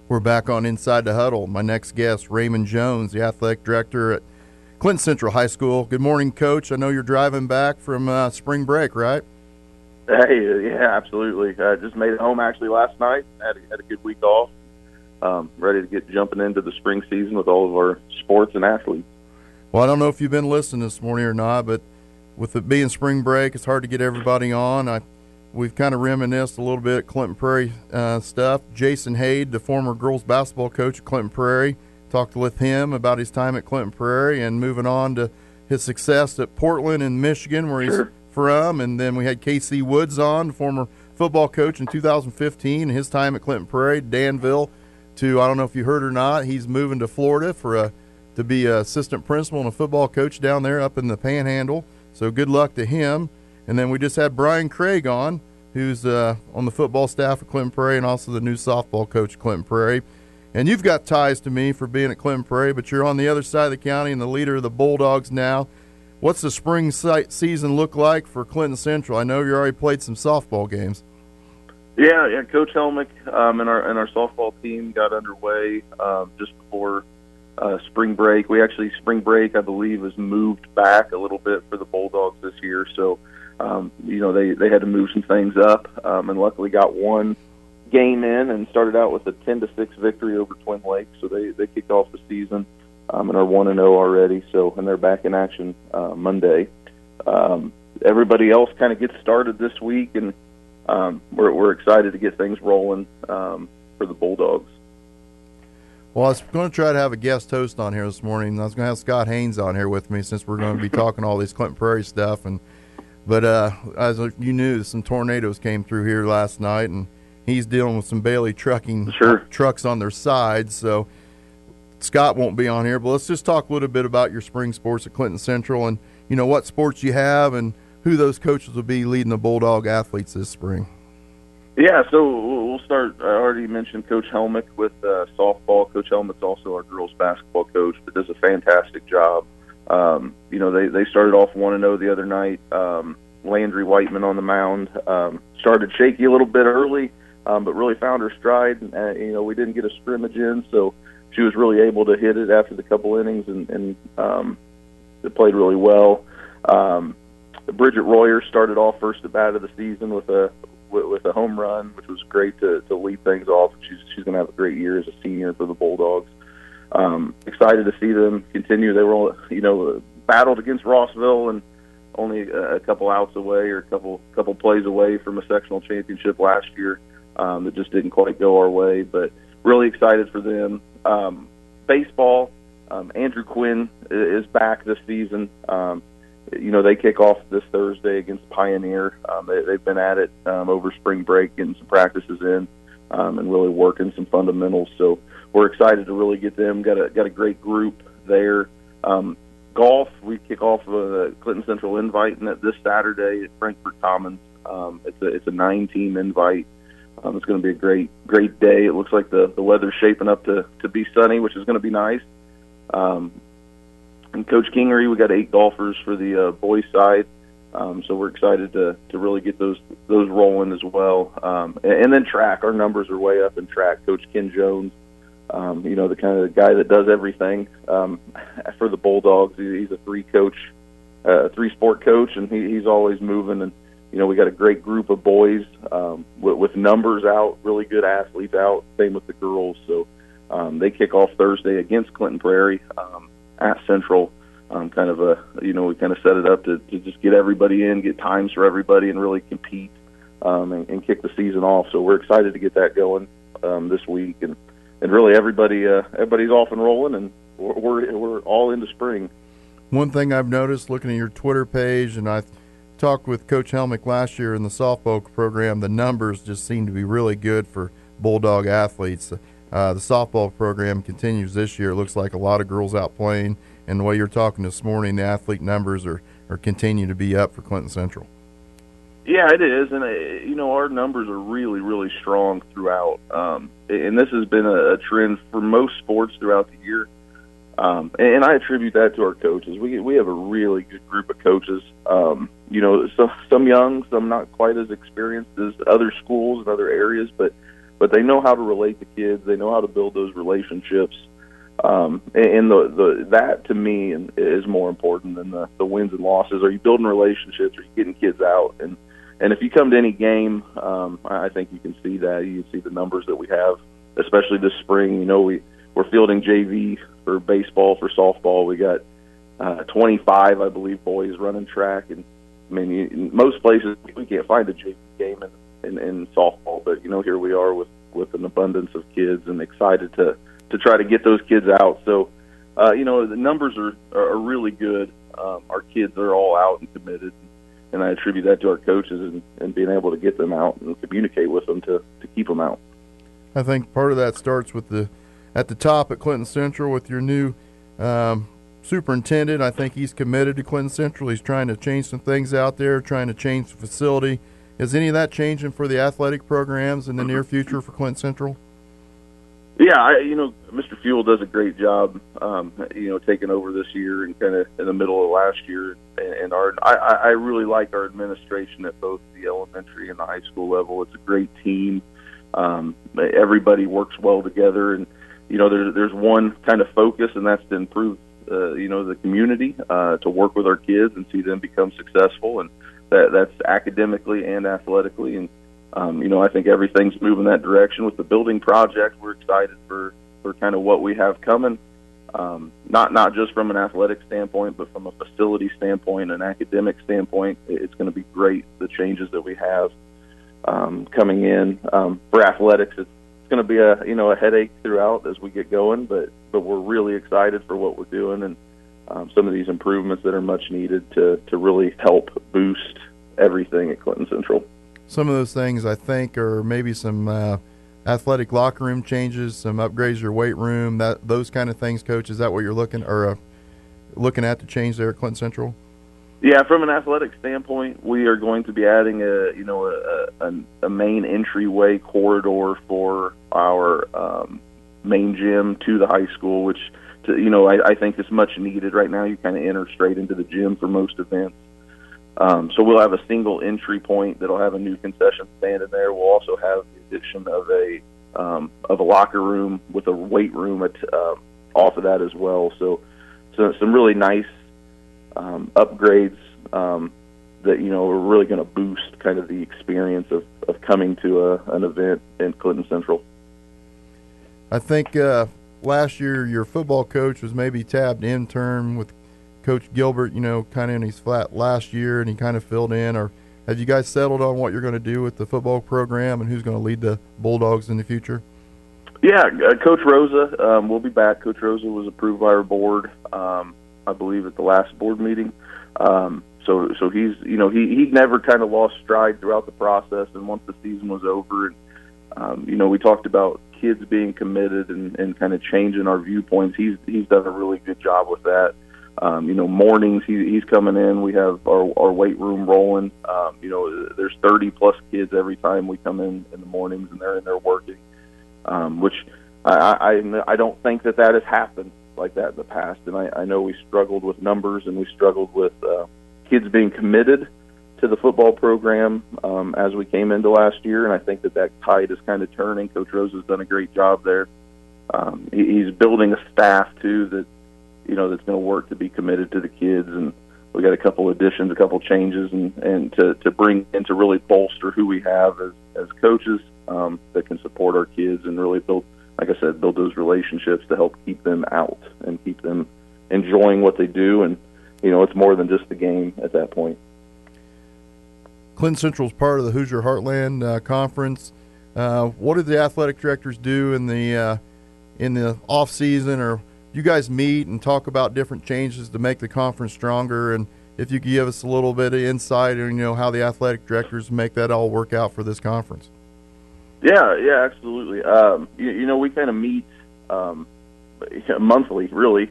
We're back on Inside the Huddle. My next guest, Raymond Jones, the athletic director at Clinton Central High School. Good morning, Coach. I know you're driving back from spring break, right? Hey, yeah, absolutely. Just made it home actually last night. Had a good week off. Ready to get jumping into the spring season with all of our sports and athletes. Well, I don't know if you've been listening this morning or not, but with it being spring break, it's hard to get everybody on. We've kind of reminisced a little bit Clinton Prairie stuff. Jason Hayde, the former girls basketball coach at Clinton Prairie, talked with him about his time at Clinton Prairie and moving on to his success at Portland in Michigan, where he's from. And then we had KC Woods on, the former football coach in 2015, and his time at Clinton Prairie, Danville, to, I don't know if you heard or not, he's moving to Florida to be an assistant principal and a football coach down there up in the Panhandle. So good luck to him. And then we just had Brian Craig on, who's on the football staff at Clinton Prairie and also the new softball coach at Clinton Prairie. And you've got ties to me for being at Clinton Prairie, but you're on the other side of the county and the leader of the Bulldogs now. What's the spring season look like for Clinton Central? I know you already played some softball games. Yeah. Coach Helmick and our softball team got underway just before spring break. Spring break, I believe, was moved back a little bit for the Bulldogs this year. So, they had to move some things up, and luckily got one game in and started out with a 10-6 victory over Twin Lakes. So they kicked off the season and are 1-0 already. So, and they're back in action Monday. Everybody else kind of gets started this week, and we're excited to get things rolling for the Bulldogs. Well, I was going to try to have a guest host on here this morning. I was going to have Scott Haynes on here with me since we're going to be talking all this Clinton Prairie stuff. But as you knew, some tornadoes came through here last night, and he's dealing with some Bailey trucking trucks on their sides. So Scott won't be on here. But let's just talk a little bit about your spring sports at Clinton Central and, what sports you have and who those coaches will be leading the Bulldog athletes this spring. Yeah, so we'll start. I already mentioned Coach Helmick with softball. Coach Helmick's also our girls basketball coach, but does a fantastic job. They started off 1-0 the other night. Landry Whiteman on the mound. Started shaky a little bit early, but really found her stride. We didn't get a scrimmage in, so she was really able to hit it after the couple innings and it played really well. Bridget Royer started off first at bat of the season with a home run, which was great to lead things off. She's going to have a great year as a senior for the Bulldogs. Excited to see them continue. They were, battled against Rossville and only a couple outs away or a couple plays away from a sectional championship last year. That just didn't quite go our way, but really excited for them. Baseball, Andrew Quinn is back this season. They kick off this Thursday against Pioneer. They've been at it over spring break, getting some practices in and really working some fundamentals. So we're excited to really get them. Got a great group there. Golf, we kick off the Clinton Central invite this Saturday at Frankfort Commons. It's a 9-team invite. It's going to be a great day. It looks like the weather's shaping up to be sunny, which is going to be nice. And Coach Kingery, we got 8 golfers for the boys side, so we're excited to really get those rolling as well. And then track, our numbers are way up in track. Coach Ken Jones, the kind of the guy that does everything for the Bulldogs. He's a three-sport coach, and he's always moving. And we got a great group of boys with numbers out, really good athletes out. Same with the girls. So they kick off Thursday against Clinton Prairie. At Central, we kind of set it up to just get everybody in, get times for everybody, and really compete and kick the season off. So we're excited to get that going this week, and really everybody's off and rolling, and we're all into spring. One thing I've noticed looking at your Twitter page, and I talked with Coach Helmick last year in the softball program, the numbers just seem to be really good for Bulldog athletes. The softball program continues this year. It looks like a lot of girls out playing, and the way you're talking this morning, the athlete numbers are continue to be up for Clinton Central. Yeah, it is, and our numbers are really, really strong throughout. And this has been a trend for most sports throughout the year. And I attribute that to our coaches. We have a really good group of coaches. Some young, some not quite as experienced as other schools and other areas, but but they know how to relate to kids. They know how to build those relationships. And that to me is more important than the wins and losses. Are you building relationships? Are you getting kids out? And if you come to any game, I think you can see that. You can see the numbers that we have, especially this spring. You know, we're fielding JV for baseball, for softball. We got 25, I believe, boys running track. And I mean, in most places we can't find a JV game in softball, but you know, here we are with an abundance of kids and excited to try to get those kids out. So, you know, the numbers are really good. Our kids are all out and committed, and I attribute that to our coaches and being able to get them out and communicate with them to keep them out. I think part of that starts with at the top at Clinton Central with your new superintendent. I think he's committed to Clinton Central. He's trying to change some things out there, trying to change the facility. Is any of that changing for the athletic programs in the near future for Clinton Central? Yeah, you know, Mr. Fuel does a great job, you know, taking over this year and kind of in the middle of last year. And I really like our administration at both the elementary and the high school level. It's a great team. Everybody works well together, and you know, there's one kind of focus, and that's to improve, you know, the community, to work with our kids and see them become successful, and that's academically and athletically. And you know, I think everything's moving that direction with the building project. We're excited for kind of what we have coming, not just from an athletic standpoint, but from a facility standpoint, an academic standpoint. It's going to be great, the changes that we have coming in. For athletics, it's going to be a headache throughout as we get going, but we're really excited for what we're doing and some of these improvements that are much needed to really help boost everything at Clinton Central. Some of those things, I think, are maybe some athletic locker room changes, some upgrades to your weight room, those kind of things, Coach. Is that what you're looking at to change there at Clinton Central? Yeah, from an athletic standpoint, we are going to be adding a main entryway corridor for our main gym to the high school, which I think is much needed right now. You kind of enter straight into the gym for most events. So we'll have a single entry point that'll have a new concession stand in there. We'll also have the addition of a locker room with a weight room off of that as well. So some really nice upgrades that are really going to boost kind of the experience of coming to an event in Clinton Central. I think last year your football coach was maybe tabbed intern with Coach Gilbert, kind of in his flat last year, and he kind of filled in. Or have you guys settled on what you're going to do with the football program and who's going to lead the Bulldogs in the future? Yeah, Coach Rosa will be back. Coach Rosa was approved by our board, I believe, at the last board meeting. So he's, he never kind of lost stride throughout the process. And once the season was over, and we talked about kids being committed and kind of changing our viewpoints. He's done a really good job with that. Mornings he's coming in. We have our weight room rolling. There's 30 plus kids every time we come in the mornings, and they're in there working. Which I don't think that has happened like that in the past. And I know we struggled with numbers, and we struggled with kids being committed to the football program as we came into last year. And I think that tide is kind of turning. Coach Rose has done a great job there. He's building a staff too that's going to work to be committed to the kids. And we got a couple additions, a couple changes, and to bring in to really bolster who we have as coaches that can support our kids and really build, like I said, build those relationships to help keep them out and keep them enjoying what they do. And, it's more than just the game at that point. Clinton Central is part of the Hoosier Heartland Conference. What do the athletic directors do in the off season, or you guys meet and talk about different changes to make the conference stronger? And if you could give us a little bit of insight on how the athletic directors make that all work out for this conference. Yeah, absolutely. We kind of meet monthly, really.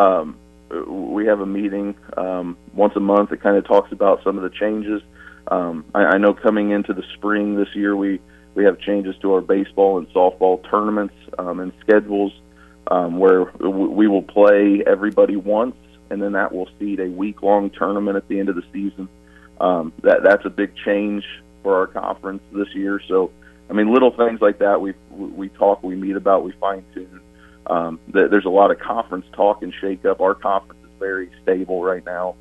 We have a meeting once a month that kind of talks about some of the changes. I know coming into the spring this year, we have changes to our baseball and softball tournaments and schedules where we will play everybody once, and then that will seed a week-long tournament at the end of the season. That's a big change for our conference this year. So I mean, little things like that we talk, we meet about, we fine tune. There's a lot of conference talk and shake up. Our conference is very stable right now.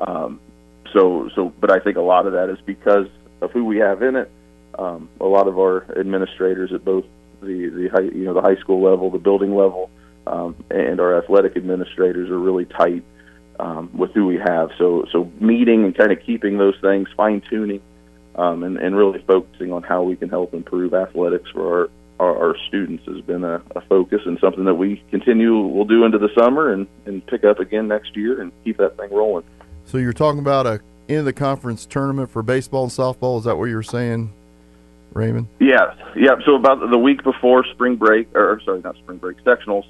But I think a lot of that is because of who we have in it. A lot of our administrators at both the high school level, the building level, and our athletic administrators are really tight with who we have. So meeting and kind of keeping those things, fine tuning, and really focusing on how we can help improve athletics for our students has been a focus, and something that we'll do into the summer and pick up again next year and keep that thing rolling. So you're talking about a end of the conference tournament for baseball and softball. Is that what you were saying, Raymond? Yeah. So about the week before spring break, not spring break, sectionals,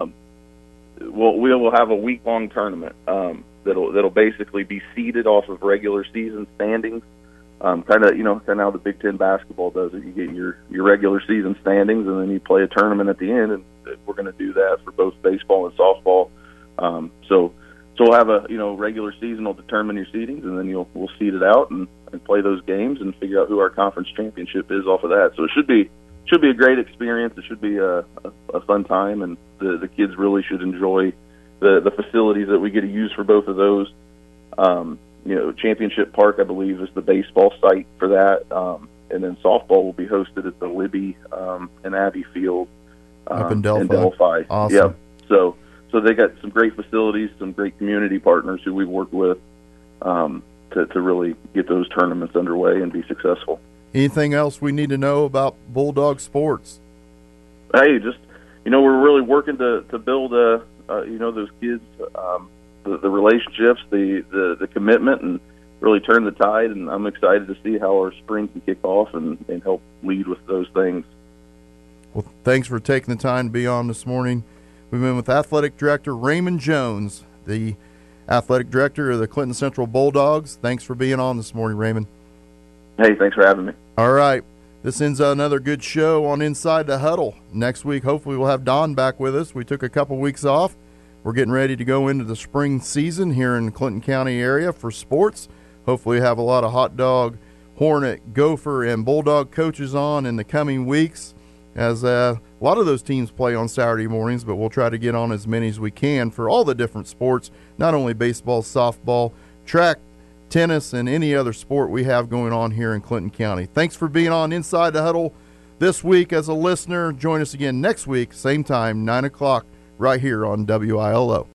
we will have a week-long tournament that'll basically be seeded off of regular season standings. Kind of how the Big Ten basketball does it. You get your regular season standings, and then you play a tournament at the end, and we're going to do that for both baseball and softball. So we'll have a regular season will determine your seedings, and then we'll seed it out and play those games and figure out who our conference championship is off of that. So it should be a great experience. It should be a fun time, and the kids really should enjoy the facilities that we get to use for both of those. Championship Park, I believe, is the baseball site for that, and then softball will be hosted at the Libby and Abbey Field up in Delphi. Awesome. Yep. So they got some great facilities, some great community partners who we've worked with to really get those tournaments underway and be successful. Anything else we need to know about Bulldog sports? Hey, just we're really working to build those kids, the relationships, the commitment, and really turn the tide. And I'm excited to see how our spring can kick off and help lead with those things. Well, thanks for taking the time to be on this morning. We've been with Athletic Director Raymond Jones, the Athletic Director of the Clinton Central Bulldogs. Thanks for being on this morning, Raymond. Hey, thanks for having me. All right. This ends another good show on Inside the Huddle. Next week, hopefully, we'll have Don back with us. We took a couple weeks off. We're getting ready to go into the spring season here in the Clinton County area for sports. Hopefully, have a lot of hot dog, Hornet, Gopher, and Bulldog coaches on in the coming weeks, as a lot of those teams play on Saturday mornings, but we'll try to get on as many as we can for all the different sports, not only baseball, softball, track, tennis, and any other sport we have going on here in Clinton County. Thanks for being on Inside the Huddle this week as a listener. Join us again next week, same time, 9 o'clock, right here on WILO.